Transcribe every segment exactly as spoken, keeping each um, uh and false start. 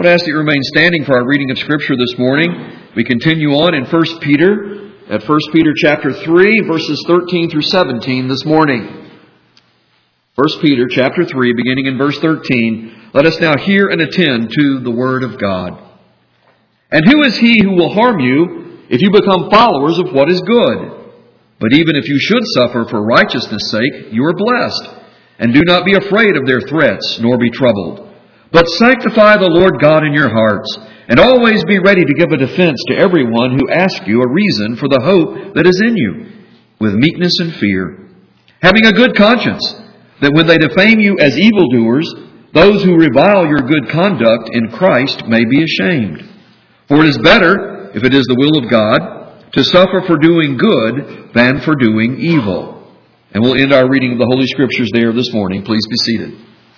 would ask that you remain standing for our reading of Scripture this morning. We continue on in First Peter, at First Peter chapter three, verses thirteen through seventeen this morning. First Peter chapter three, beginning in verse thirteen. Let us now hear and attend to the Word of God. And who is he who will harm you if you become followers of what is good? But even if you should suffer for righteousness' sake, you are blessed. And do not be afraid of their threats, nor be troubled. But sanctify the Lord God in your hearts, and always be ready to give a defense to everyone who asks you a reason for the hope that is in you, with meekness and fear, having a good conscience, that when they defame you as evildoers, those who revile your good conduct in Christ may be ashamed. For it is better, if it is the will of God, to suffer for doing good than for doing evil. And we'll end our reading of the Holy Scriptures there this morning. Please be seated.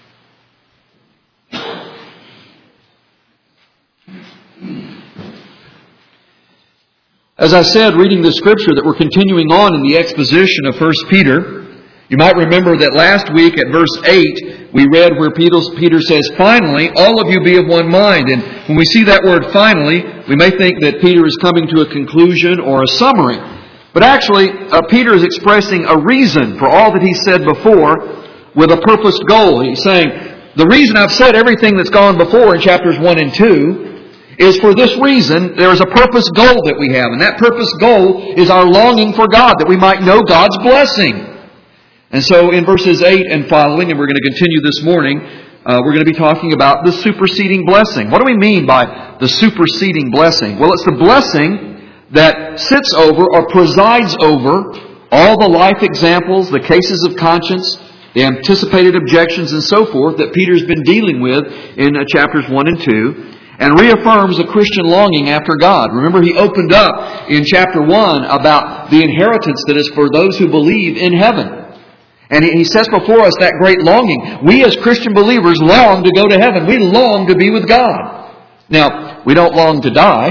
As I said, reading the Scripture, that we're continuing on in the exposition of First Peter. You might remember that last week at verse eight, we read where Peter says, "Finally, all of you be of one mind." And when we see that word finally, we may think that Peter is coming to a conclusion or a summary. But actually, uh, Peter is expressing a reason for all that he said before with a purposed goal. He's saying, the reason I've said everything that's gone before in chapters one and two is for this reason. There is a purpose goal that we have. And that purpose goal is our longing for God, that we might know God's blessing. And so in verses eight and following, and we're going to continue this morning, uh, we're going to be talking about the superseding blessing. What do we mean by the superseding blessing? Well, it's the blessing that sits over or presides over all the life examples, the cases of conscience, the anticipated objections, and so forth that Peter's been dealing with in uh, chapters one and two, and reaffirms the Christian longing after God. Remember, he opened up in chapter one about the inheritance that is for those who believe in heaven. And he sets before us that great longing. We as Christian believers long to go to heaven. We long to be with God. Now, we don't long to die.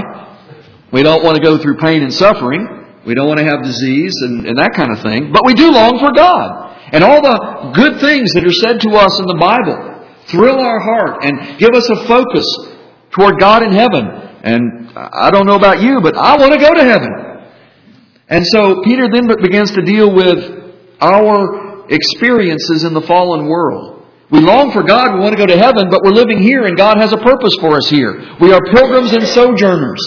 We don't want to go through pain and suffering. We don't want to have disease and, and that kind of thing. But we do long for God. And all the good things that are said to us in the Bible thrill our heart and give us a focus toward God in heaven. And I don't know about you, but I want to go to heaven. And so Peter then begins to deal with our experiences in the fallen world. We long for God, we want to go to heaven, but we're living here and God has a purpose for us here. We are pilgrims and sojourners.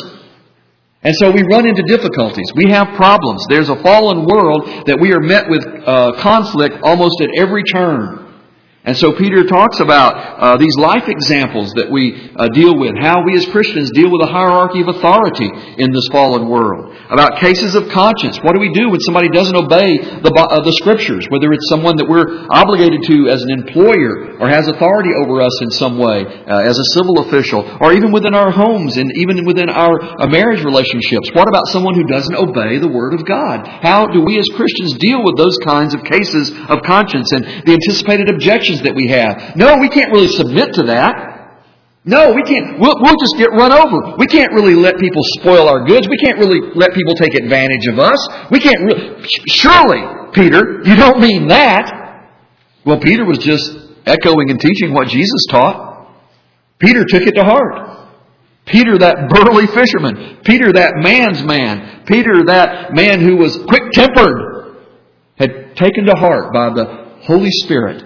And so we run into difficulties. We have problems. There's a fallen world that we are met with uh, conflict almost at every turn. And so Peter talks about uh, these life examples that we uh, deal with, how we as Christians deal with a hierarchy of authority in this fallen world, about cases of conscience. What do we do when somebody doesn't obey the, uh, the Scriptures, whether it's someone that we're obligated to as an employer or has authority over us in some way uh, as a civil official, or even within our homes and even within our uh, marriage relationships? What about someone who doesn't obey the Word of God? How do we as Christians deal with those kinds of cases of conscience and the anticipated objections that we have? No, we can't really submit to that. No, we can't. We'll, we'll just get run over. We can't really let people spoil our goods. We can't really let people take advantage of us. We can't really... Surely, Peter, you don't mean that. Well, Peter was just echoing and teaching what Jesus taught. Peter took it to heart. Peter, that burly fisherman. Peter, that man's man. Peter, that man who was quick-tempered, had taken to heart by the Holy Spirit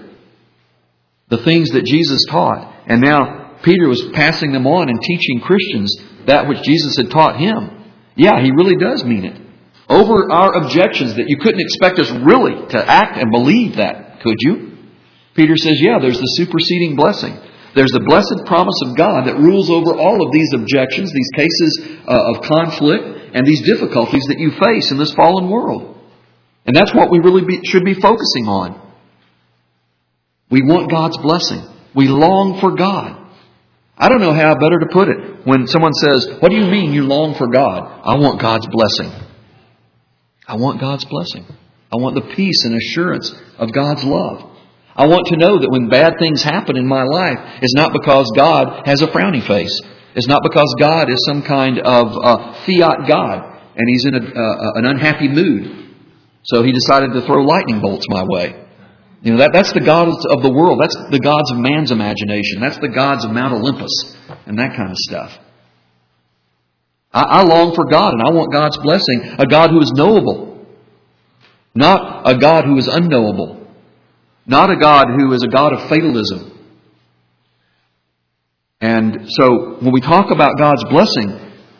the things that Jesus taught. And now Peter was passing them on and teaching Christians that which Jesus had taught him. Yeah, he really does mean it. Over our objections that you couldn't expect us really to act and believe that, could you? Peter says, yeah, there's the superseding blessing. There's the blessed promise of God that rules over all of these objections, these cases uh, of conflict, and these difficulties that you face in this fallen world. And that's what we really be, should be focusing on. We want God's blessing. We long for God. I don't know how better to put it. When someone says, what do you mean you long for God? I want God's blessing. I want God's blessing. I want the peace and assurance of God's love. I want to know that when bad things happen in my life, it's not because God has a frowny face. It's not because God is some kind of uh, fiat God and He's in a, uh, an unhappy mood. So He decided to throw lightning bolts my way. You know, that, that's the gods of the world. That's the gods of man's imagination. That's the gods of Mount Olympus. and that kind of stuff. I, I long for God, and I want God's blessing, a God who is knowable, not a God who is unknowable, not a God who is a God of fatalism. And so when we talk about God's blessing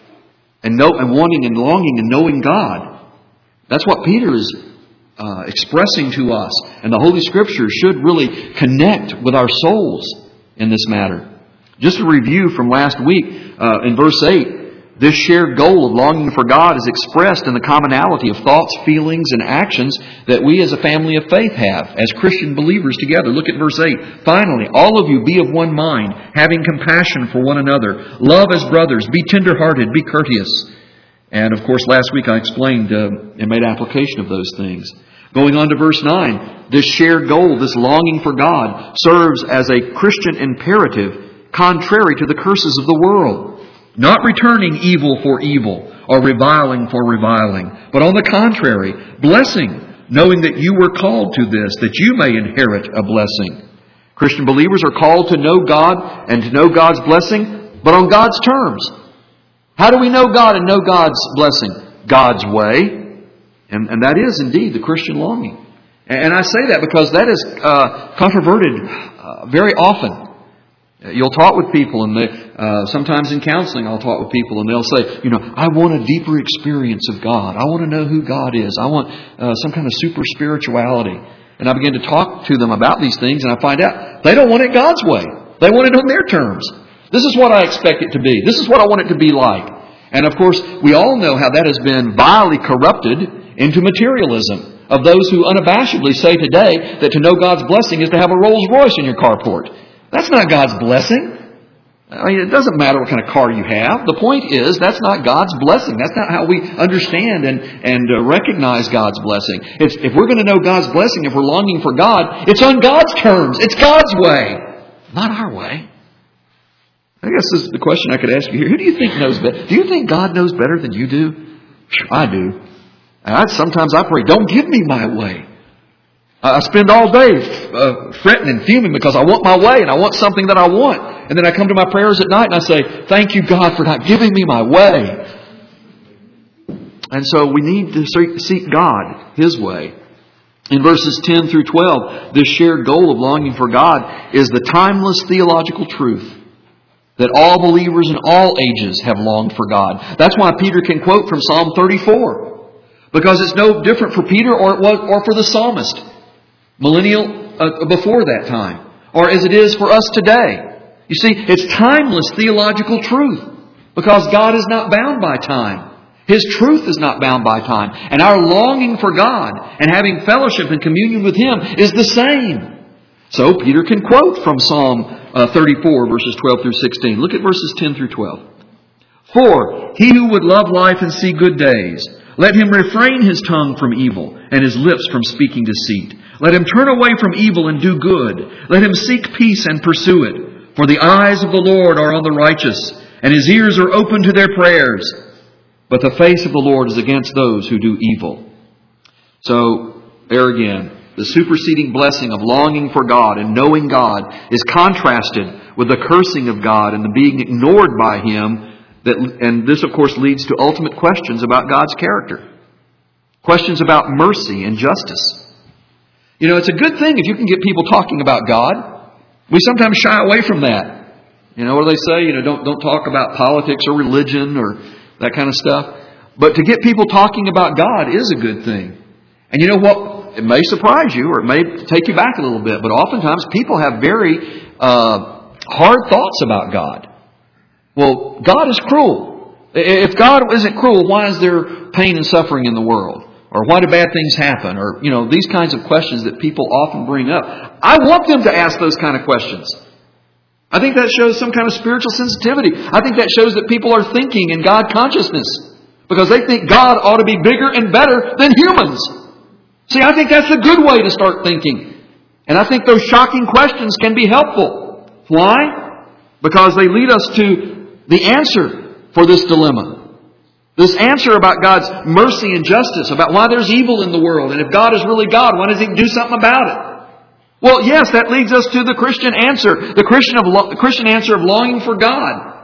and know and wanting and longing and knowing God, that's what Peter is uh, expressing to us. And the Holy Scriptures should really connect with our souls in this matter. Just a review from last week uh, in verse eight. This shared goal of longing for God is expressed in the commonality of thoughts, feelings, and actions that we as a family of faith have, as Christian believers together. Look at verse eight. Finally, all of you be of one mind, having compassion for one another. Love as brothers. Be tender-hearted. Be courteous. And of course, last week I explained uh, and made application of those things. Going on to verse nine, this shared goal, this longing for God, serves as a Christian imperative contrary to the curses of the world. Not returning evil for evil or reviling for reviling, but on the contrary, blessing, knowing that you were called to this, that you may inherit a blessing. Christian believers are called to know God and to know God's blessing, but on God's terms. How do we know God and know God's blessing? God's way. And, and that is indeed the Christian longing. And I say that because that is uh, controverted uh, very often. You'll talk with people, and they, uh, sometimes in counseling I'll talk with people, and they'll say, you know, I want a deeper experience of God. I want to know who God is. I want uh, some kind of super spirituality. And I begin to talk to them about these things, and I find out they don't want it God's way. They want it on their terms. This is what I expect it to be. This is what I want it to be like. And of course, we all know how that has been vilely corrupted into materialism of those who unabashedly say today that to know God's blessing is to have a Rolls Royce in your carport. That's not God's blessing. I mean, it doesn't matter what kind of car you have. The point is, that's not God's blessing. That's not how we understand and, and uh, recognize God's blessing. It's, if we're going to know God's blessing, if we're longing for God, it's on God's terms. It's God's way, not our way. I guess this is the question I could ask you here. Who do you think knows better? Do you think God knows better than you do? I do. And I, sometimes I pray, don't give me my way. I spend all day uh, fretting and fuming because I want my way and I want something that I want. And then I come to my prayers at night and I say, thank you, God, for not giving me my way. And so we need to seek God, His way. In verses ten through twelve, this shared goal of longing for God is the timeless theological truth that all believers in all ages have longed for God. That's why Peter can quote from Psalm thirty-four. Because it's no different for Peter or, it was, or for the psalmist. Millennial uh, before that time, or as it is for us today. You see, it's timeless theological truth because God is not bound by time. His truth is not bound by time. And our longing for God and having fellowship and communion with Him is the same. So Peter can quote from Psalm uh, thirty-four, verses twelve through sixteen. Look at verses ten through twelve. For he who would love life and see good days, let him refrain his tongue from evil and his lips from speaking deceit. Let him turn away from evil and do good. Let him seek peace and pursue it. For the eyes of the Lord are on the righteous, and His ears are open to their prayers. But the face of the Lord is against those who do evil. So, there again, the superseding blessing of longing for God and knowing God is contrasted with the cursing of God and the being ignored by Him. That, and this, of course, leads to ultimate questions about God's character. Questions about mercy and justice. You know, it's a good thing if you can get people talking about God. We sometimes shy away from that. You know, what do they say? You know, don't don't talk about politics or religion or that kind of stuff. But to get people talking about God is a good thing. And you know what? It may surprise you or it may take you back a little bit. But oftentimes people have very uh, hard thoughts about God. Well, God is cruel. If God isn't cruel, why is there pain and suffering in the world? Or why do bad things happen? Or, you know, these kinds of questions that people often bring up. I want them to ask those kind of questions. I think that shows some kind of spiritual sensitivity. I think that shows that people are thinking in God consciousness. Because they think God ought to be bigger and better than humans. See, I think that's a good way to start thinking. And I think those shocking questions can be helpful. Why? Because they lead us to the answer for this dilemma. This answer about God's mercy and justice, about why there's evil in the world. And if God is really God, why does He do something about it? Well, yes, that leads us to the Christian answer. The Christian, of lo- the Christian answer of longing for God.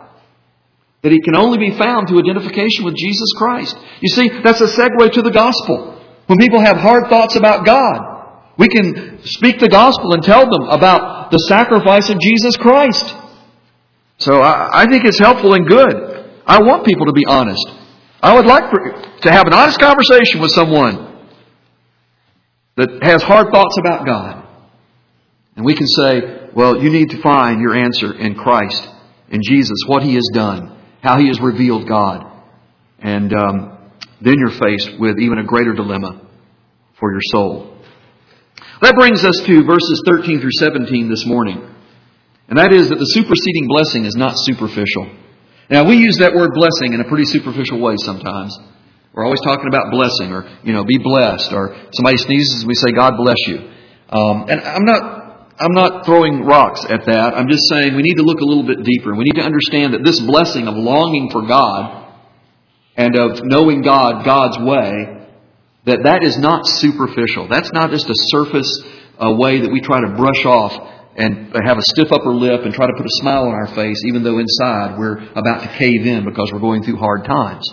that He can only be found through identification with Jesus Christ. You see, that's a segue to the gospel. When people have hard thoughts about God, we can speak the gospel and tell them about the sacrifice of Jesus Christ. So I, I think it's helpful and good. I want people to be honest. I would like for, to have an honest conversation with someone that has hard thoughts about God. And we can say, well, you need to find your answer in Christ, in Jesus, what He has done, how He has revealed God. And um, then you're faced with even a greater dilemma for your soul. That brings us to verses thirteen through seventeen this morning. And that is that the superseding blessing is not superficial. Now, we use that word blessing in a pretty superficial way sometimes. We're always talking about blessing, or, you know, be blessed, or somebody sneezes and we say, God bless you. Um, and I'm not, I'm not throwing rocks at that. I'm just saying we need to look a little bit deeper. We need to understand that this blessing of longing for God and of knowing God God's way, that that is not superficial. That's not just a surface uh, way that we try to brush off and have a stiff upper lip and try to put a smile on our face, even though inside we're about to cave in because we're going through hard times.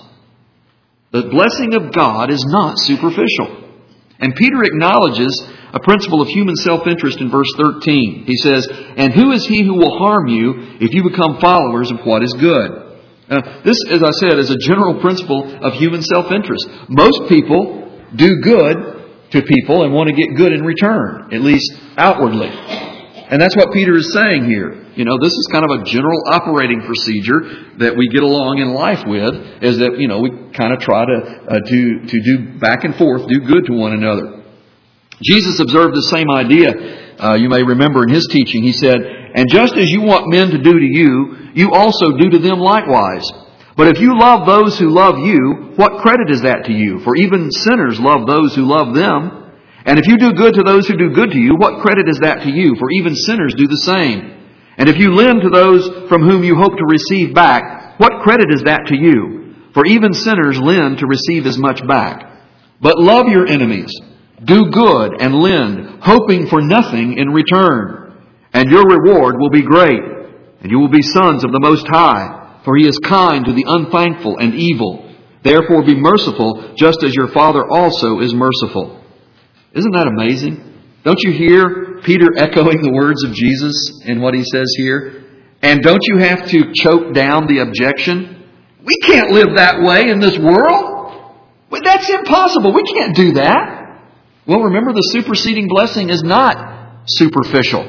The blessing of God is not superficial. And Peter acknowledges a principle of human self-interest in verse thirteen. He says, "And who is he who will harm you if you become followers of what is good?" Now, this, as I said, is a general principle of human self-interest. Most people do good to people and want to get good in return, at least outwardly. And that's what Peter is saying here. You know, this is kind of a general operating procedure that we get along in life with, is that, you know, we kind of try to, uh, to, to do back and forth, do good to one another. Jesus observed the same idea. Uh, you may remember in His teaching, He said, "And just as you want men to do to you, you also do to them likewise. But if you love those who love you, what credit is that to you? For even sinners love those who love them. And if you do good to those who do good to you, what credit is that to you? For even sinners do the same. And if you lend to those from whom you hope to receive back, what credit is that to you? For even sinners lend to receive as much back. But love your enemies, do good and lend, hoping for nothing in return. And your reward will be great, and you will be sons of the Most High, for He is kind to the unthankful and evil. Therefore be merciful, just as your Father also is merciful." Isn't that amazing? Don't you hear Peter echoing the words of Jesus in what he says here? And don't you have to choke down the objection? We can't live that way in this world. Well, that's impossible. We can't do that. Well, remember, the superseding blessing is not superficial.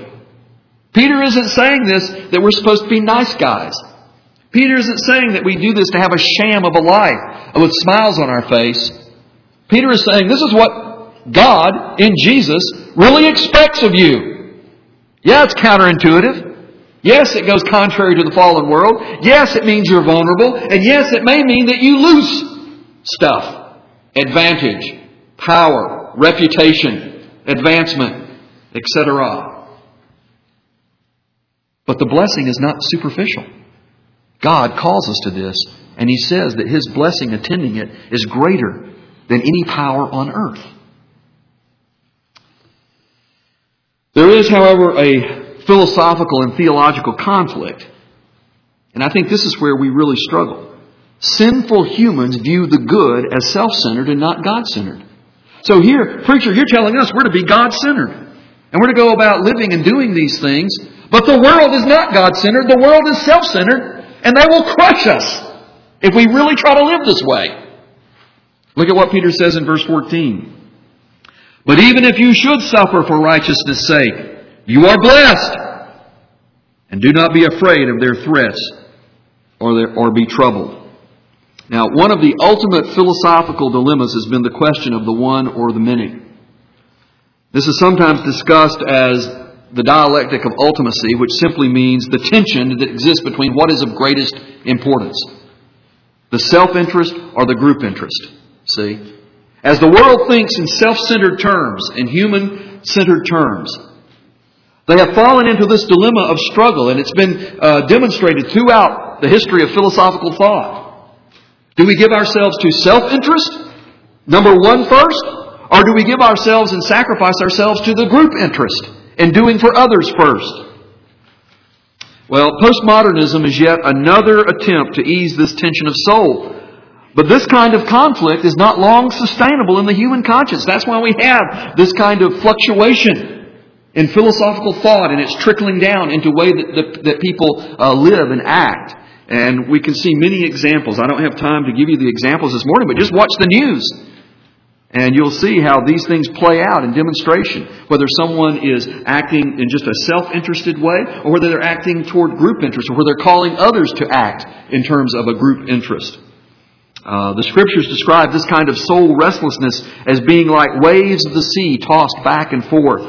Peter isn't saying this that we're supposed to be nice guys. Peter isn't saying that we do this to have a sham of a life with smiles on our face. Peter is saying this is what God, in Jesus, really expects of you. Yeah, it's counterintuitive. Yes, it goes contrary to the fallen world. Yes, it means you're vulnerable. And yes, it may mean that you lose stuff. Advantage, power, reputation, advancement, et cetera. But the blessing is not superficial. God calls us to this, and He says that His blessing attending it is greater than any power on earth. There is, however, a philosophical and theological conflict. And I think this is where we really struggle. Sinful humans view the good as self-centered and not God-centered. So here, preacher, you're telling us we're to be God-centered. And we're to go about living and doing these things. But the world is not God-centered. The world is self-centered. And they will crush us if we really try to live this way. Look at what Peter says in verse fourteen. "But even if you should suffer for righteousness' sake, you are blessed. And do not be afraid of their threats or, their, or be troubled." Now, one of the ultimate philosophical dilemmas has been the question of the one or the many. This is sometimes discussed as the dialectic of ultimacy, which simply means the tension that exists between what is of greatest importance, the self-interest or the group interest. See? As the world thinks in self-centered terms, in human-centered terms, they have fallen into this dilemma of struggle, and it's been uh, demonstrated throughout the history of philosophical thought. Do we give ourselves to self-interest, number one first, or do we give ourselves and sacrifice ourselves to the group interest in doing for others first? Well, postmodernism is yet another attempt to ease this tension of soul. But this kind of conflict is not long sustainable in the human conscience. That's why we have this kind of fluctuation in philosophical thought, and it's trickling down into the way that, that, that people uh, live and act. And we can see many examples. I don't have time to give you the examples this morning, but just watch the news. And you'll see how these things play out in demonstration. Whether someone is acting in just a self-interested way, or whether they're acting toward group interest, or whether they're calling others to act in terms of a group interest. Uh, the Scriptures describe this kind of soul restlessness as being like waves of the sea tossed back and forth.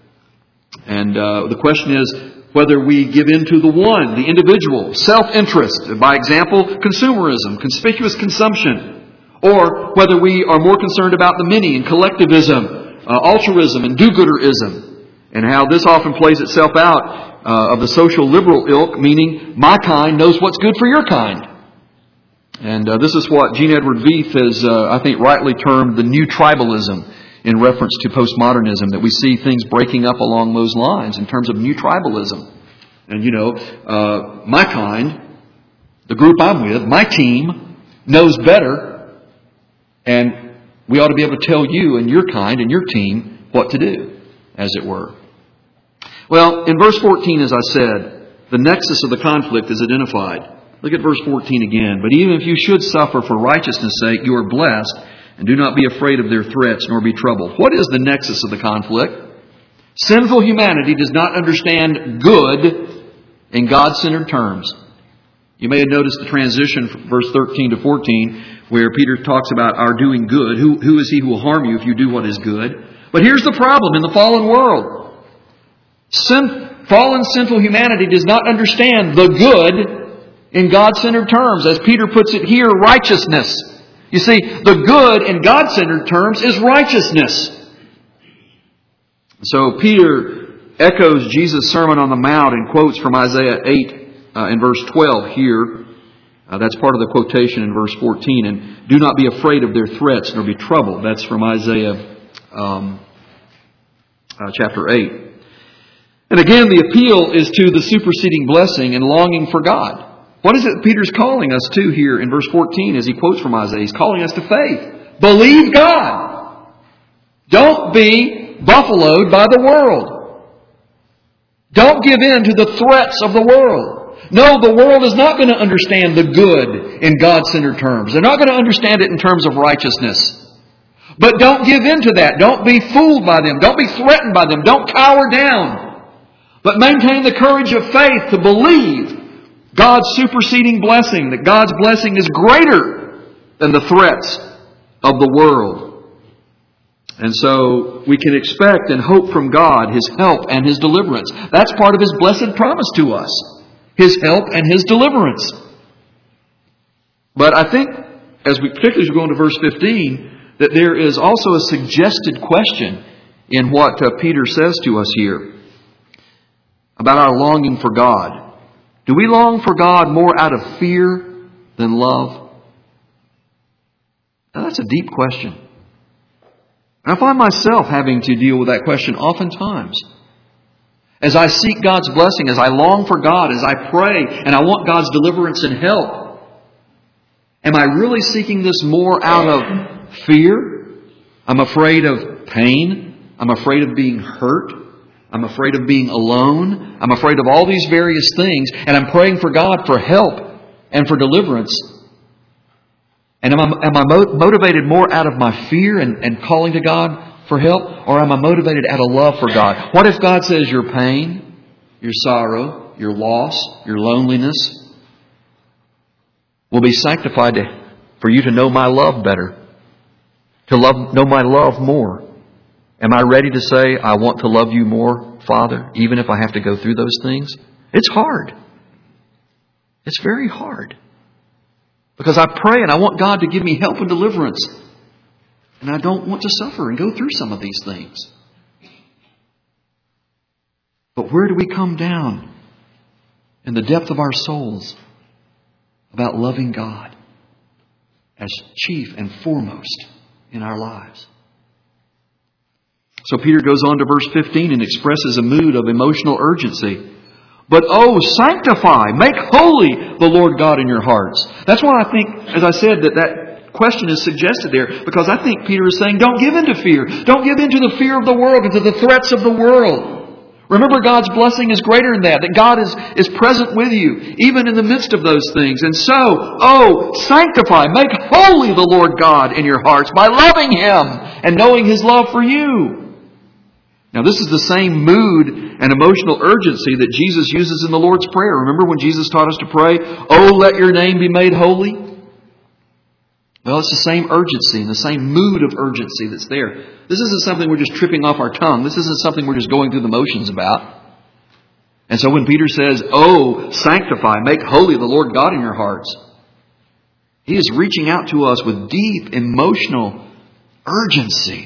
And uh, the question is whether we give in to the one, the individual, self-interest, by example, consumerism, conspicuous consumption, or whether we are more concerned about the many and collectivism, uh, altruism and do-gooderism, and how this often plays itself out uh, of the social liberal ilk, meaning my kind knows what's good for your kind. And uh, this is what Gene Edward Veith has, uh, I think, rightly termed the new tribalism in reference to postmodernism, that we see things breaking up along those lines in terms of new tribalism. And, you know, uh, my kind, the group I'm with, my team, knows better, and we ought to be able to tell you and your kind and your team what to do, as it were. Well, in verse fourteen, as I said, the nexus of the conflict is identified. Look at verse fourteen again. But even if you should suffer for righteousness' sake, you are blessed, and do not be afraid of their threats, nor be troubled. What is the nexus of the conflict? Sinful humanity does not understand good in God-centered terms. You may have noticed the transition from verse thirteen to fourteen, where Peter talks about our doing good. Who, who is he who will harm you if you do what is good? But here's the problem in the fallen world. Sin, fallen sinful humanity does not understand the good in God-centered terms. As Peter puts it here, righteousness. You see, the good in God-centered terms is righteousness. So Peter echoes Jesus' Sermon on the Mount and quotes from Isaiah eight uh, in verse twelve here. Uh, that's part of the quotation in verse fourteen. And do not be afraid of their threats, nor be troubled. That's from Isaiah um, uh, chapter eight. And again, the appeal is to the superseding blessing and longing for God. What is it Peter's calling us to here in verse fourteen as he quotes from Isaiah? He's calling us to faith. Believe God. Don't be buffaloed by the world. Don't give in to the threats of the world. No, the world is not going to understand the good in God-centered terms. They're not going to understand it in terms of righteousness. But don't give in to that. Don't be fooled by them. Don't be threatened by them. Don't cower down. But maintain the courage of faith to believe God's superseding blessing, that God's blessing is greater than the threats of the world. And so we can expect and hope from God His help and His deliverance. That's part of His blessed promise to us. His help and His deliverance. But I think, as we particularly as we go into verse fifteen, that there is also a suggested question in what uh, Peter says to us here about our longing for God. Do we long for God more out of fear than love? Now, that's a deep question. And I find myself having to deal with that question oftentimes. As I seek God's blessing, as I long for God, as I pray, and I want God's deliverance and help, am I really seeking this more out of fear? I'm afraid of pain. I'm afraid of being hurt. I'm afraid of being alone. I'm afraid of all these various things. And I'm praying for God for help and for deliverance. And am I, am I mo- motivated more out of my fear and, and calling to God for help? Or am I motivated out of love for God? What if God says your pain, your sorrow, your loss, your loneliness will be sanctified to, for you to know my love better? To love, know my love more? Am I ready to say, I want to love you more, Father, even if I have to go through those things? It's hard. It's very hard. Because I pray and I want God to give me help and deliverance. And I don't want to suffer and go through some of these things. But where do we come down in the depth of our souls about loving God as chief and foremost in our lives? So Peter goes on to verse fifteen and expresses a mood of emotional urgency. But oh, sanctify, make holy the Lord God in your hearts. That's why I think, as I said, that that question is suggested there, because I think Peter is saying, don't give in to fear. Don't give in to the fear of the world and to the threats of the world. Remember, God's blessing is greater than that, that God is, is present with you, even in the midst of those things. And so, oh, sanctify, make holy the Lord God in your hearts by loving Him and knowing His love for you. Now, this is the same mood and emotional urgency that Jesus uses in the Lord's Prayer. Remember when Jesus taught us to pray, oh, let your name be made holy? Well, it's the same urgency and the same mood of urgency that's there. This isn't something we're just tripping off our tongue. This isn't something we're just going through the motions about. And so when Peter says, oh, sanctify, make holy the Lord God in your hearts, he is reaching out to us with deep emotional urgency.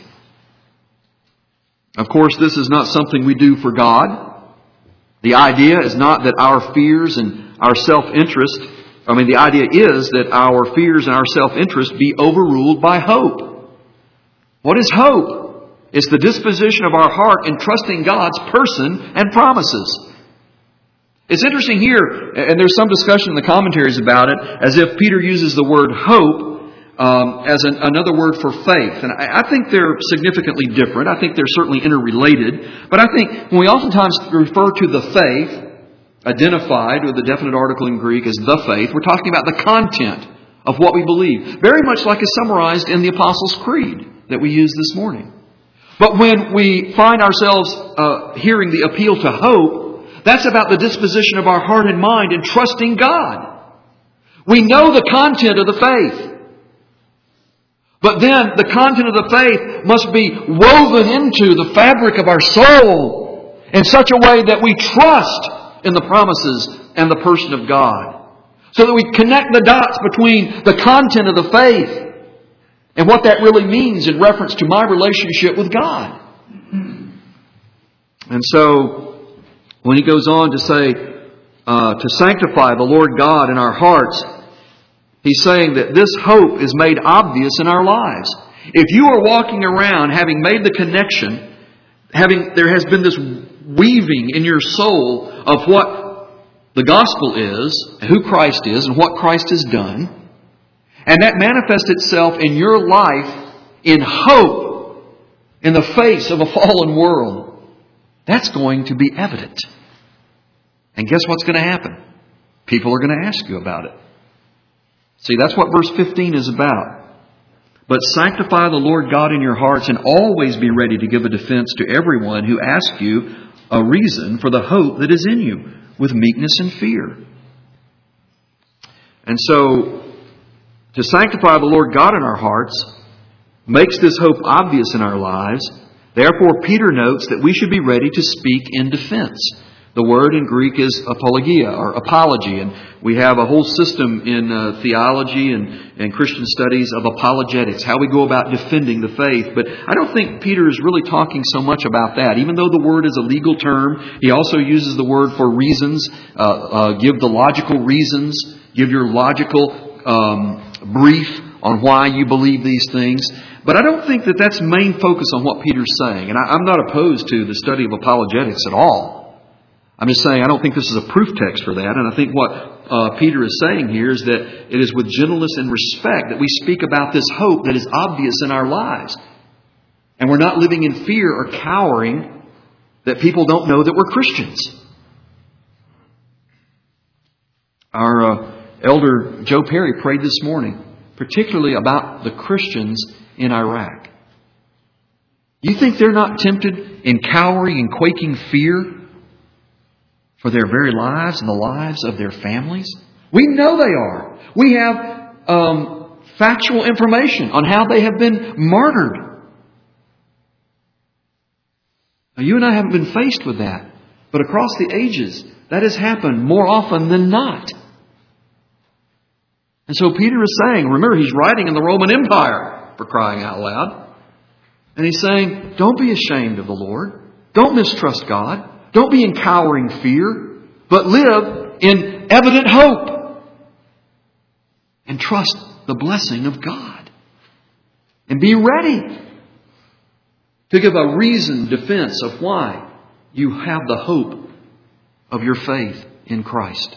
Of course, this is not something we do for God. The idea is not that our fears and our self-interest, I mean, the idea is that our fears and our self-interest be overruled by hope. What is hope? It's the disposition of our heart in trusting God's person and promises. It's interesting here, and there's some discussion in the commentaries about it, as if Peter uses the word hope um, as an, another word for faith. And I, I think they're significantly different. I think they're certainly interrelated. But I think when we oftentimes refer to the faith, identified with the definite article in Greek as the faith, we're talking about the content of what we believe. Very much like is summarized in the Apostles' Creed that we used this morning. But when we find ourselves uh, hearing the appeal to hope, that's about the disposition of our heart and mind in trusting God. We know the content of the faith. But then the content of the faith must be woven into the fabric of our soul in such a way that we trust in the promises and the person of God. So that we connect the dots between the content of the faith and what that really means in reference to my relationship with God. And so, when he goes on to say, uh, to sanctify the Lord God in our hearts, he's saying that this hope is made obvious in our lives. If you are walking around having made the connection, having there has been this weaving in your soul of what the gospel is, and who Christ is, and what Christ has done, and that manifests itself in your life in hope in the face of a fallen world, that's going to be evident. And guess what's going to happen? People are going to ask you about it. See, that's what verse fifteen is about. But sanctify the Lord God in your hearts and always be ready to give a defense to everyone who asks you a reason for the hope that is in you with meekness and fear. And so, to sanctify the Lord God in our hearts makes this hope obvious in our lives. Therefore, Peter notes that we should be ready to speak in defense. The word in Greek is apologia or apology, and we have a whole system in uh, theology and, and Christian studies of apologetics, how we go about defending the faith. But I don't think Peter is really talking so much about that. Even though the word is a legal term, he also uses the word for reasons. Uh, uh, give the logical reasons. Give your logical um, brief on why you believe these things. But I don't think that that's main focus on what Peter's saying. And I, I'm not opposed to the study of apologetics at all. I'm just saying I don't think this is a proof text for that. And I think what uh, Peter is saying here is that it is with gentleness and respect that we speak about this hope that is obvious in our lives. And we're not living in fear or cowering that people don't know that we're Christians. Our uh, elder Joe Perry prayed this morning, particularly about the Christians in Iraq. You think they're not tempted in cowering and quaking fear for their very lives and the lives of their families? We know they are. We have um, factual information on how they have been martyred. Now, you and I haven't been faced with that. But across the ages, that has happened more often than not. And so Peter is saying, remember, he's writing in the Roman Empire, for crying out loud. And he's saying, don't be ashamed of the Lord. Don't mistrust God. Don't be in cowering fear, but live in evident hope. And trust the blessing of God. And be ready to give a reasoned defense of why you have the hope of your faith in Christ.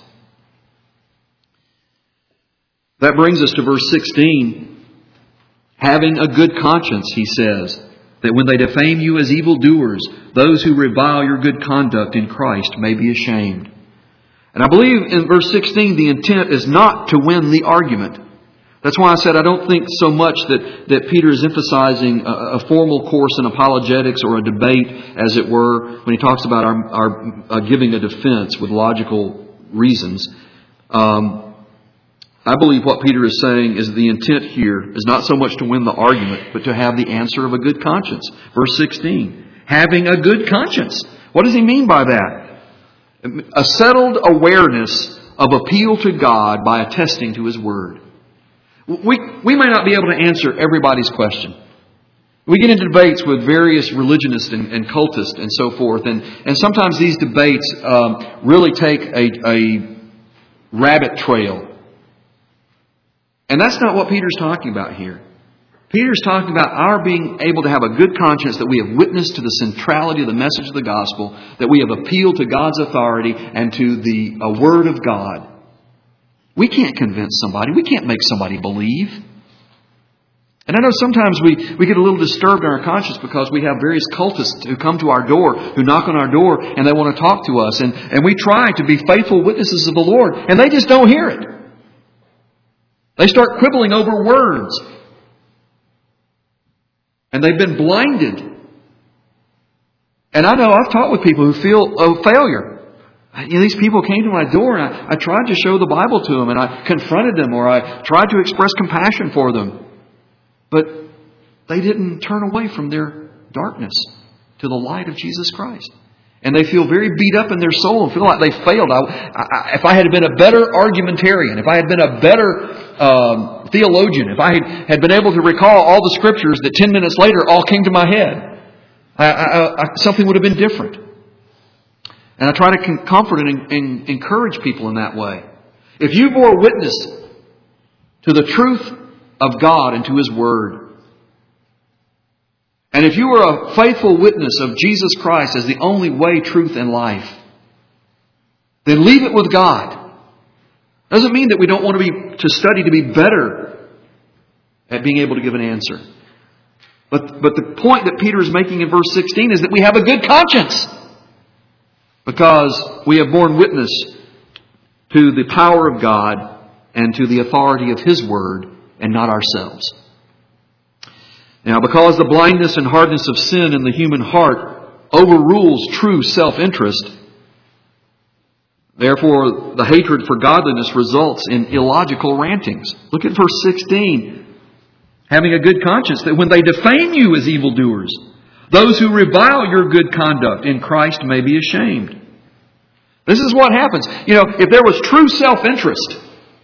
That brings us to verse sixteen. Having a good conscience, he says, that when they defame you as evildoers, those who revile your good conduct in Christ may be ashamed. And I believe in verse sixteen, the intent is not to win the argument. That's why I said I don't think so much that, that Peter is emphasizing a, a formal course in apologetics or a debate, as it were, when he talks about our, our uh, giving a defense with logical reasons. Um, I believe what Peter is saying is the intent here is not so much to win the argument, but to have the answer of a good conscience. Verse sixteen, having a good conscience. What does he mean by that? A settled awareness of appeal to God by attesting to His Word. We, we may not be able to answer everybody's question. We get into debates with various religionists and, and cultists and so forth, and, and sometimes these debates um, really take a, a rabbit trail. And that's not what Peter's talking about here. Peter's talking about our being able to have a good conscience, that we have witnessed to the centrality of the message of the gospel, that we have appealed to God's authority and to the uh, Word of God. We can't convince somebody. We can't make somebody believe. And I know sometimes we, we get a little disturbed in our conscience because we have various cultists who come to our door, who knock on our door, and they want to talk to us. And, and we try to be faithful witnesses of the Lord, and they just don't hear it. They start quibbling over words. And they've been blinded. And I know I've talked with people who feel a failure. You know, these people came to my door and I, I tried to show the Bible to them and I confronted them or I tried to express compassion for them. But they didn't turn away from their darkness to the light of Jesus Christ. And they feel very beat up in their soul and feel like they failed. I, I, if I had been a better argumentarian, if I had been a better um, theologian, if I had, had been able to recall all the scriptures that ten minutes later all came to my head, I, I, I, something would have been different. And I try to comfort and, and encourage people in that way. If you bore witness to the truth of God and to His Word, and if you are a faithful witness of Jesus Christ as the only way, truth, and life, then leave it with God. Doesn't mean that we don't want to be to study to be better at being able to give an answer. But, but the point that Peter is making in verse sixteen is that we have a good conscience because we have borne witness to the power of God and to the authority of His Word and not ourselves. Now, because the blindness and hardness of sin in the human heart overrules true self-interest, therefore the hatred for godliness results in illogical rantings. Look at verse sixteen. Having a good conscience, that when they defame you as evildoers, those who revile your good conduct in Christ may be ashamed. This is what happens. You know, if there was true self-interest,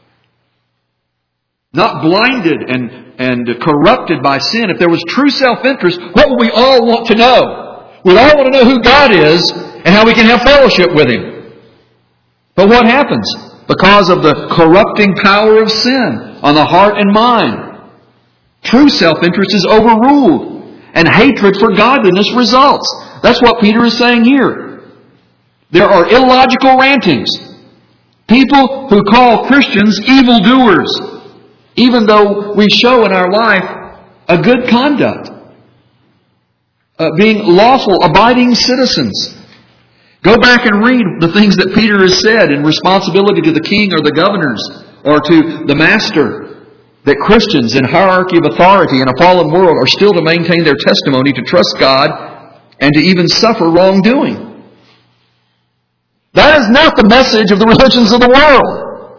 not blinded and, and corrupted by sin, if there was true self-interest, what would we all want to know? We'd all want to know who God is and how we can have fellowship with Him. But what happens? Because of the corrupting power of sin on the heart and mind, true self-interest is overruled and hatred for godliness results. That's what Peter is saying here. There are illogical rantings. People who call Christians evildoers, even though we show in our life a good conduct, uh, being lawful, abiding citizens. Go back and read the things that Peter has said in responsibility to the king or the governors or to the master, that Christians in hierarchy of authority in a fallen world are still to maintain their testimony, to trust God, and to even suffer wrongdoing. That is not the message of the religions of the world.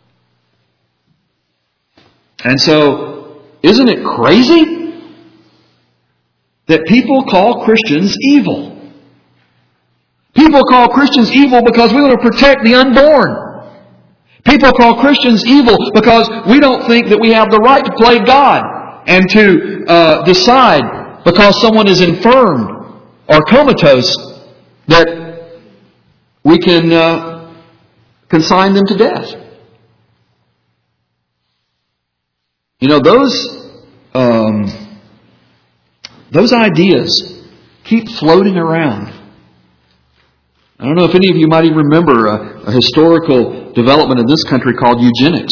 And so, isn't it crazy that people call Christians evil? People call Christians evil because we want to protect the unborn. People call Christians evil because we don't think that we have the right to play God and to uh, decide because someone is infirm or comatose that we can uh, consign them to death. You know, those um, those ideas keep floating around. I don't know if any of you might even remember a, a historical development in this country called eugenics.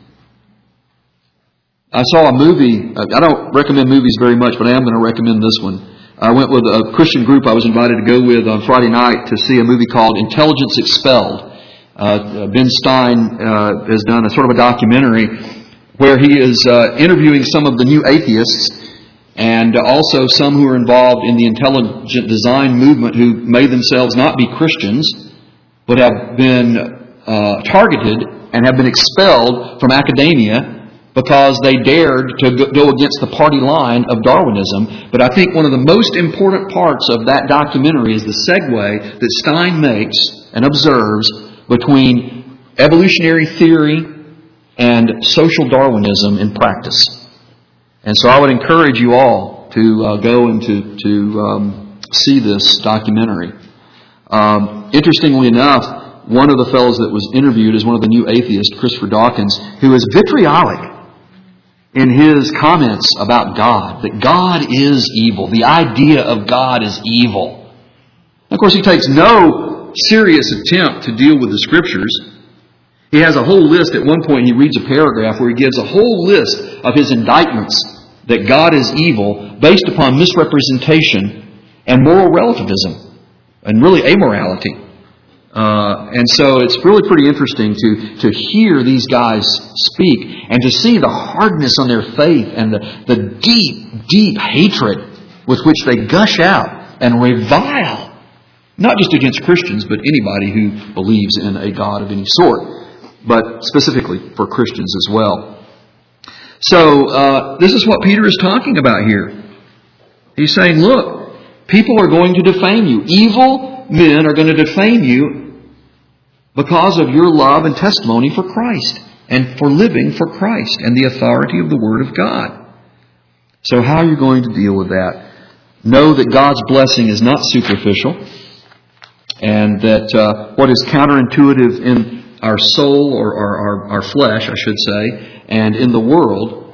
I saw a movie. I don't recommend movies very much, but I am going to recommend this one. I went with a Christian group I was invited to go with on Friday night to see a movie called Intelligence Expelled. Uh, Ben Stein uh, has done a sort of a documentary where he is uh, interviewing some of the new atheists and also some who are involved in the intelligent design movement who may themselves not be Christians, but have been uh, targeted and have been expelled from academia because they dared to go against the party line of Darwinism. But I think one of the most important parts of that documentary is the segue that Stein makes and observes between evolutionary theory and social Darwinism in practice. And so I would encourage you all to uh, go and to, to um, see this documentary. Um, interestingly enough, one of the fellows that was interviewed is one of the new atheists, Christopher Dawkins, who is vitriolic in his comments about God, that God is evil. The idea of God is evil. Of course, he takes no serious attempt to deal with the Scriptures. He has a whole list. At one point, he reads a paragraph where he gives a whole list of his indictments that God is evil based upon misrepresentation and moral relativism and really amorality. Uh, and so it's really pretty interesting to, to hear these guys speak and to see the hardness on their faith and the, the deep, deep hatred with which they gush out and revile, not just against Christians, but anybody who believes in a God of any sort, but specifically for Christians as well. So uh, this is what Peter is talking about here. He's saying, look, people are going to defame you. Evil men are going to defame you because of your love and testimony for Christ and for living for Christ and the authority of the Word of God. So how are you going to deal with that? Know that God's blessing is not superficial, and that uh, what is counterintuitive in our soul or our, our, our flesh, I should say, and in the world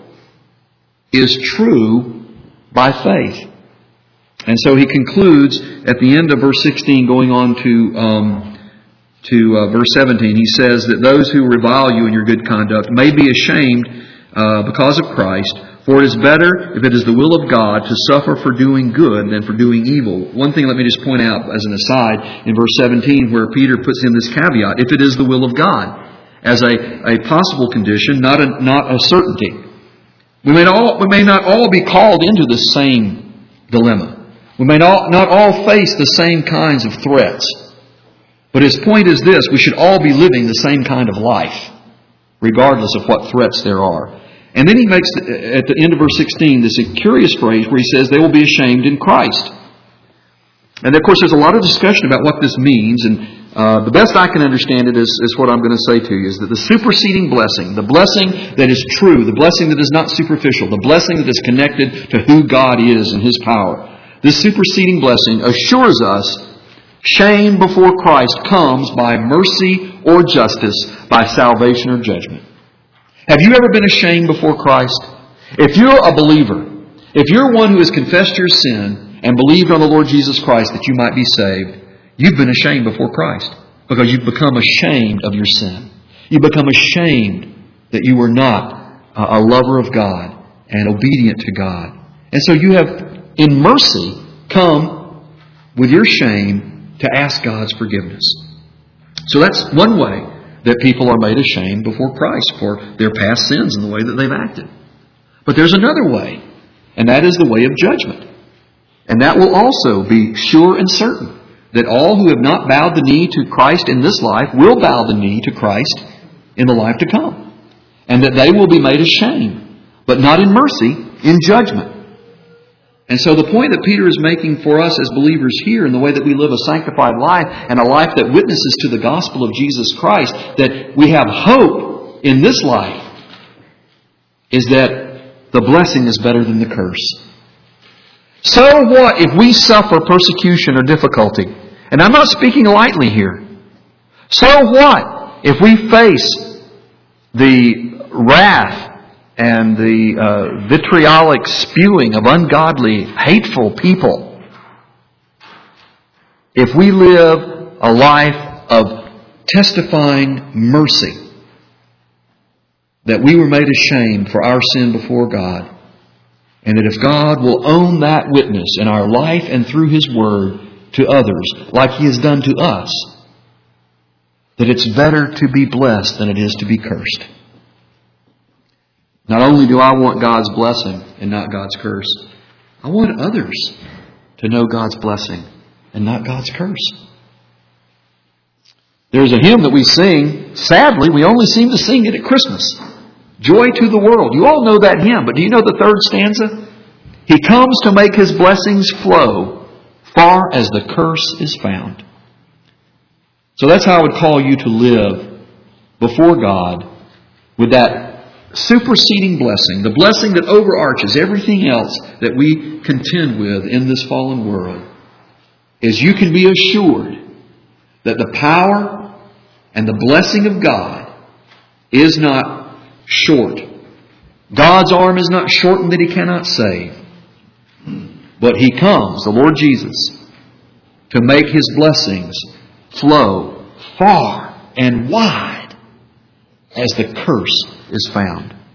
is true by faith. And so he concludes at the end of verse sixteen, going on to um, to uh, verse seventeen. He says that those who revile you in your good conduct may be ashamed uh, because of Christ. For it is better, if it is the will of God, to suffer for doing good than for doing evil. One thing let me just point out as an aside in verse seventeen, where Peter puts in this caveat, if it is the will of God, as a, a possible condition, not a, not a certainty. We may, all, we may not all be called into the same dilemma. We may not, not all face the same kinds of threats. But his point is this, we should all be living the same kind of life, regardless of what threats there are. And then he makes, at the end of verse sixteen, this curious phrase where he says, they will be ashamed in Christ. And of course, there's a lot of discussion about what this means. And uh, the best I can understand it is, is what I'm going to say to you, is that the superseding blessing, the blessing that is true, the blessing that is not superficial, the blessing that is connected to who God is and His power, this superseding blessing assures us shame before Christ comes by mercy or justice, by salvation or judgment. Have you ever been ashamed before Christ? If you're a believer, if you're one who has confessed your sin and believed on the Lord Jesus Christ that you might be saved, you've been ashamed before Christ because you've become ashamed of your sin. You've become ashamed that you were not a lover of God and obedient to God. And so you have, in mercy, come with your shame to ask God's forgiveness. So that's one way that people are made ashamed before Christ for their past sins and the way that they've acted. But there's another way, and that is the way of judgment. And that will also be sure and certain, that all who have not bowed the knee to Christ in this life will bow the knee to Christ in the life to come. And that they will be made ashamed, but not in mercy, in judgment. And so the point that Peter is making for us as believers here in the way that we live a sanctified life and a life that witnesses to the gospel of Jesus Christ, that we have hope in this life, is that the blessing is better than the curse. So what if we suffer persecution or difficulty? And I'm not speaking lightly here. So what if we face the wrath and the uh, vitriolic spewing of ungodly, hateful people? If we live a life of testifying mercy. That we were made ashamed for our sin before God. And that if God will own that witness in our life and through His Word to others, like He has done to us, that it's better to be blessed than it is to be cursed. Not only do I want God's blessing and not God's curse, I want others to know God's blessing and not God's curse. There's a hymn that we sing. Sadly, we only seem to sing it at Christmas. Joy to the world. You all know that hymn, but do you know the third stanza? He comes to make His blessings flow far as the curse is found. So that's how I would call you to live before God with that superseding blessing, the blessing that overarches everything else that we contend with in this fallen world, is you can be assured that the power and the blessing of God is not short. God's arm is not shortened that He cannot save. But He comes, the Lord Jesus, to make His blessings flow far and wide as the curse is found.